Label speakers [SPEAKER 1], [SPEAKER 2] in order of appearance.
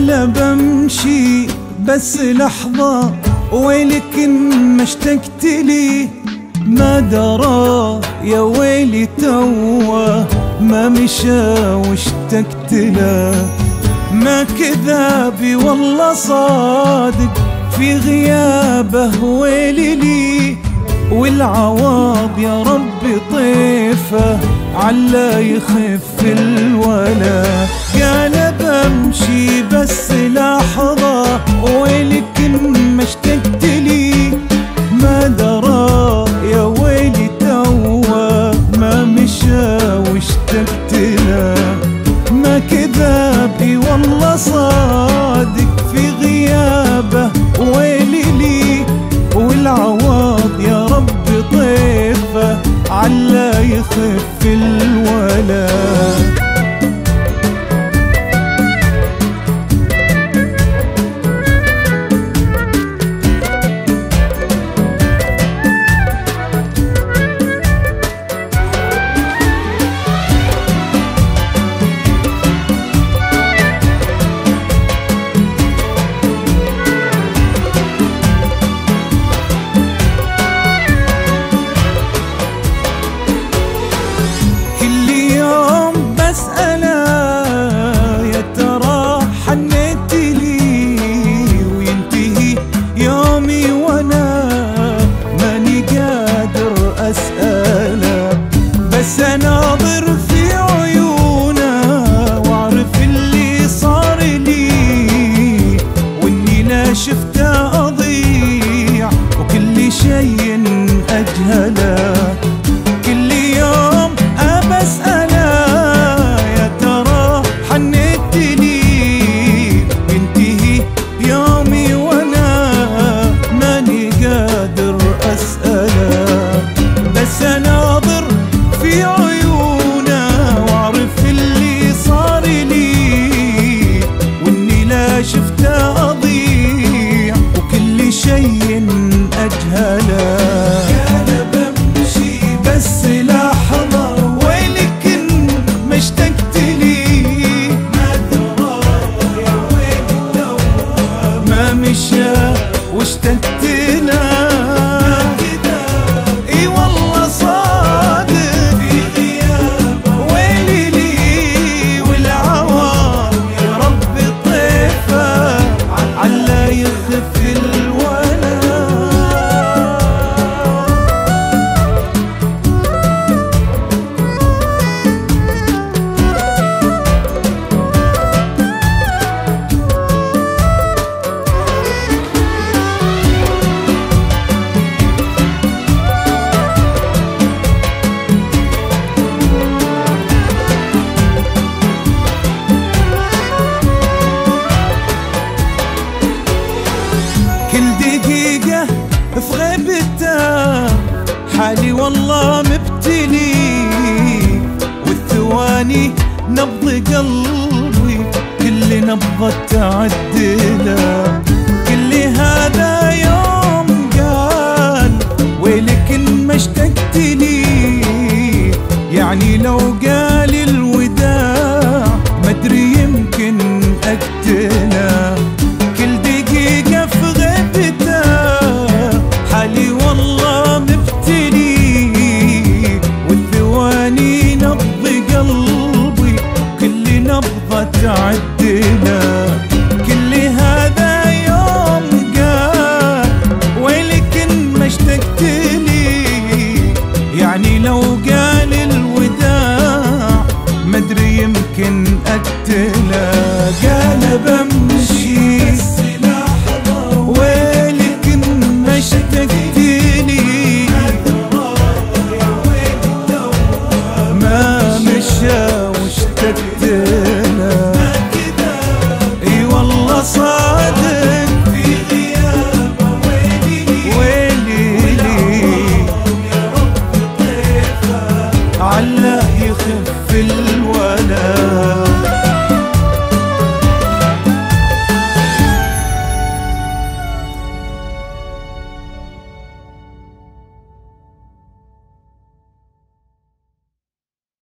[SPEAKER 1] قال بمشي بس لحظة ويلك ما اشتقت لي، ما درى يا ويلي توه ما مشى واشتقت له. ما كذابي والله صادق في غيابه ويلي لي، والعواض يا رب طيفه علا يخف الولا. قال بمشي بس لحظة ويلك ما اشتقت لي، ما درى يا ويلي توه ما مشى واشتقت له. ما كذابي والله صادق في غيابه ويلي لي، والعواض يا رب طيفه علا يخف الولا. بس اناظر في عيونه واعرف اللي صار لي، واني لا شفته اضيع وكل شيء اجهله. كل يوم ابسأله يا ترى حنيت لي، ينتهي يومي وانا ماني قادر اسأله. بس اناظر في عيونه واعرف اللي صار لي، واني لا شفته اضيع وكل شيء اجهله. قال بمشي بس لحظة ويلك ما اشتقت لي، ما درى يا ويلي توه ما مشى واشتقت له. في غيبته حالي والله مبتلي، والثواني نبض قلبي كل نبضة تعدله. كل هذا يوم قال ويلك ما اشتقت لي، يعني لو قال الوداع مدري يمكن اقتله. كل دقيقة في غيبته حالي والله مبتلي، والثواني نبض قلبي كل نبضة تعدله. كل هذا يوم قال ويلك ما اشتقت لي، يعني لو قال الوداع مدري يمكن اقتله. قال بمشي ويلك ما اشتقت لي، ما مشى واشتقت له. اي والله صادق في غيابه ويلي لي، يا رب طيفه علا يخف الولا.